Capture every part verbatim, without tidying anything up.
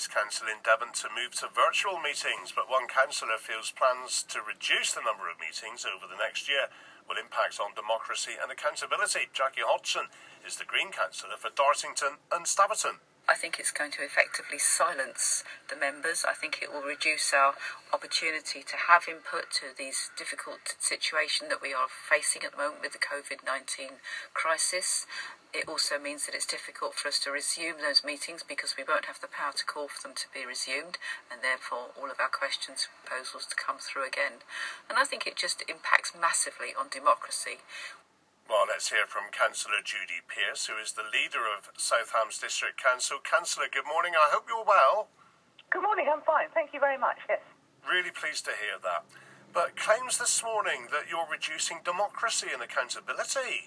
advised council in Devon to move to virtual meetings, but one councillor feels plans to reduce the number of meetings over the next year will impact on democracy and accountability. Jackie Hodgson is the Green councillor for Dartington and Staverton. I think it's going to effectively silence the members. I think it will reduce our opportunity to have input to these difficult situation that we are facing at the moment with the COVID nineteen crisis. It also means that it's difficult for us to resume those meetings because we won't have the power to call for them to be resumed, and therefore all of our questions and proposals to come through again. And I think it just impacts massively on democracy. Well, let's hear from Councillor Judy Pearce, who is the leader of South Hams District Council. Councillor, good morning. I hope you're well. Good morning, I'm fine. Thank you very much, yes. Really pleased to hear that. But claims this morning that you're reducing democracy and accountability.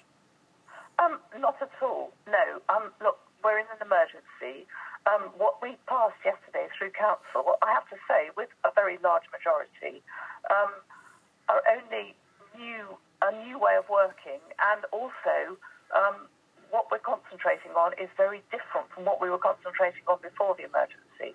Um, not at all, no. Um, look, we're in an emergency. Um, what we passed yesterday through council, I have to say, with a very large majority, um, are only new... a new way of working, and also um, what we're concentrating on is very different from what we were concentrating on before the emergency.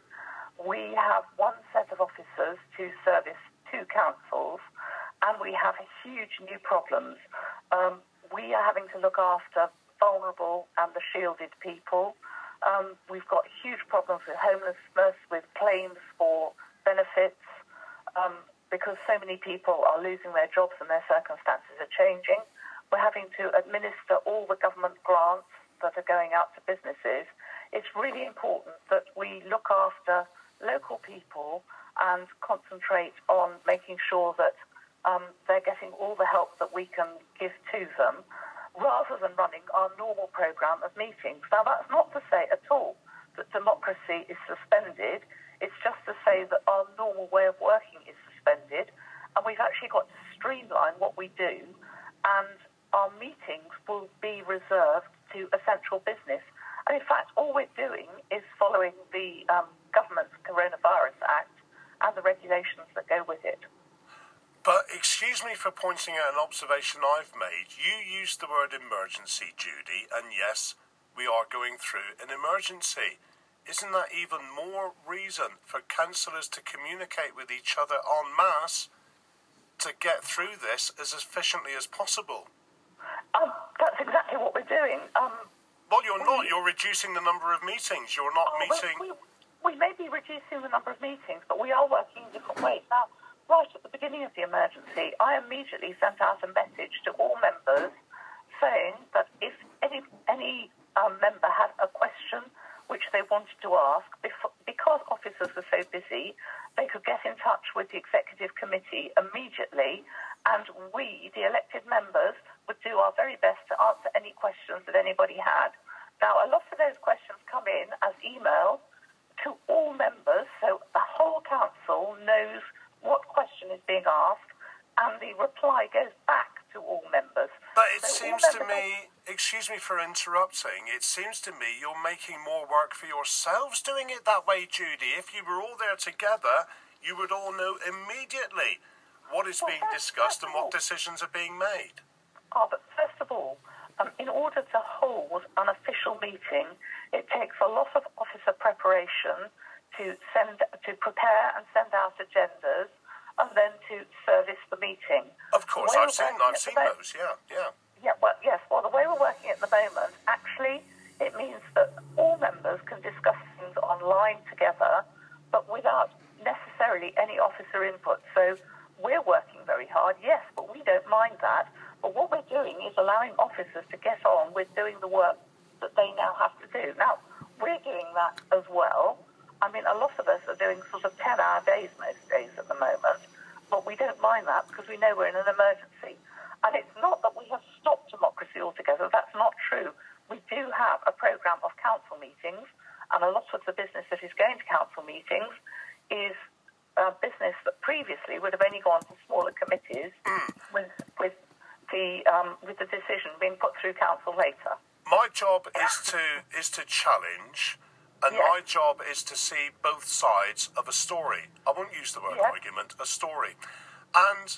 We have one set of officers to service two councils, and we have huge new problems. Um, we are having to look after vulnerable and the shielded people. Um, we've got huge problems with homelessness, with claims for benefits, um, because so many people are losing their jobs and their circumstances are changing. We're having to administer all the government grants that are going out to businesses. It's really important that we look after local people and concentrate on making sure that um, they're getting all the help that we can give to them, rather than running our normal programme of meetings. Now, that's not to say at all that democracy is suspended. It's just to say that our normal way of working is suspended, and we've actually got to streamline what we do, and our meetings will be reserved to essential business. And in fact, all we're doing is following the um, government's Coronavirus Act and the regulations that go with it. But excuse me for pointing out an observation I've made. You used the word emergency, Judy, and yes, we are going through an emergency. Isn't that even more reason for councillors to communicate with each other en masse to get through this as efficiently as possible? Um, that's exactly what we're doing. Um, well, you're we, not. You're reducing the number of meetings. You're not oh, meeting... We, we may be reducing the number of meetings, but we are working in different ways. Now, right at the beginning of the emergency, I immediately sent out a message to all members saying that if any, any um, member had a question which they wanted to ask, before, because officers were so busy, they could get in touch with the executive committee immediately, and we, the elected members, would do our very best to answer any questions that anybody had. Now, a lot of those questions come in as email to all members, so the whole council knows what question is being asked, and the reply goes back to all members. But it so seems to me, excuse me for interrupting, it seems to me you're making more work for yourselves doing it that way, Judy. If you were all there together, you would all know immediately what is well, being first, discussed first and what decisions are being made. Oh, but first of all, um, in order to hold an official meeting, it takes a lot of officer preparation to send, to prepare and send out agendas, and then to service the meeting. Of course, I've seen, I've seen those, yeah, yeah. Yeah, well, yes, well, the way we're working at the moment, actually, it means that all members can discuss things online together, but without necessarily any officer input. So we're working very hard, yes, but we don't mind that. But what we're doing is allowing officers to get on with doing the work that they now have to do. Now, we're doing that as well. I mean, a lot of us are doing sort of ten-hour days most days at the moment, but we don't mind that because we know we're in an emergency. And it's not that we have stopped democracy altogether. That's not true. We do have a programme of council meetings, and a lot of the business that is going to council meetings is uh, business that previously would have only gone to smaller committees with with the um, with the decision being put through council later. My job is to is to challenge. And yes. my job is to see both sides of a story. I won't use the word yes. argument, a story. And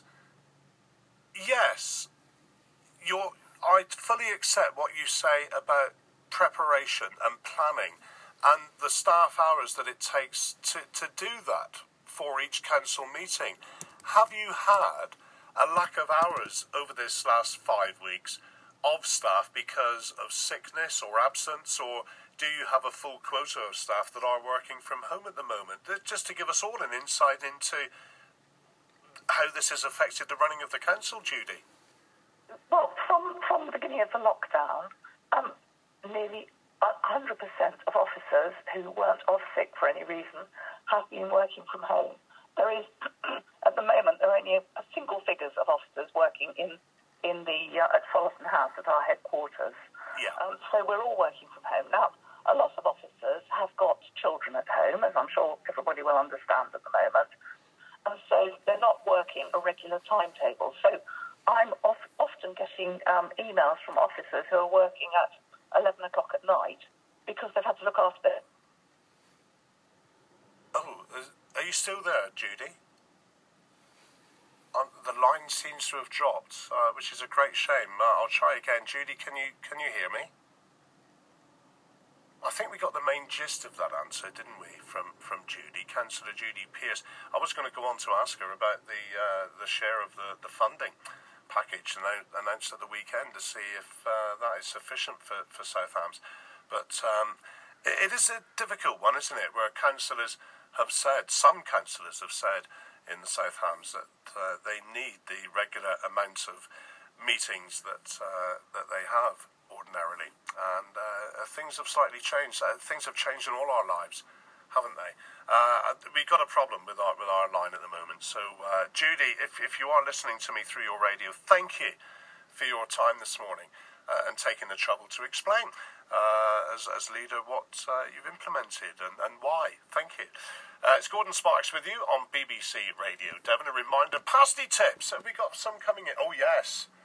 yes, you're, I fully accept what you say about preparation and planning and the staff hours that it takes to, to do that for each council meeting. Have you had a lack of hours over this last five weeks of staff because of sickness or absence, or do you have a full quota of staff that are working from home at the moment? Just to give us all an insight into how this has affected the running of the council, Judy. Well, from, from the beginning of the lockdown, um, nearly one hundred percent of officers who weren't off sick for any reason have been working from home. There is, at the moment, there are only a, a single figures of officers working in, in the uh, at Follerton House at our headquarters. Yeah. Um, so we're all working from home. Now, a lot of officers have got children at home, as I'm sure everybody will understand at the moment. And so they're not working a regular timetable. So I'm off, often getting um, emails from officers who are working at eleven o'clock at night because they've had to look after their... Oh, are you still there, Judy? Um, the line seems to have dropped, uh, which is a great shame. Uh, I'll try again. Judy, can you can you hear me? I think we got the main gist of that answer, didn't we, from, from Judy, Councillor Judy Pearce. I was going to go on to ask her about the uh, the share of the, the funding package announced at the weekend to see if uh, that is sufficient for, for South Hams. But um, it, it is a difficult one, isn't it, where councillors have said, some councillors have said in the South Hams that uh, they need the regular amount of meetings that uh, that they have ordinarily, and uh, things have slightly changed. Uh, things have changed in all our lives, haven't they? Uh, we've got a problem with our with our line at the moment. So, uh, Judy, if if you are listening to me through your radio, thank you for your time this morning uh, and taking the trouble to explain uh, as as leader what uh, you've implemented and, and why. Thank you. Uh, it's Gordon Sparks with you on B B C Radio Devon. A reminder: pasty tips. Have we got some coming in? Oh yes.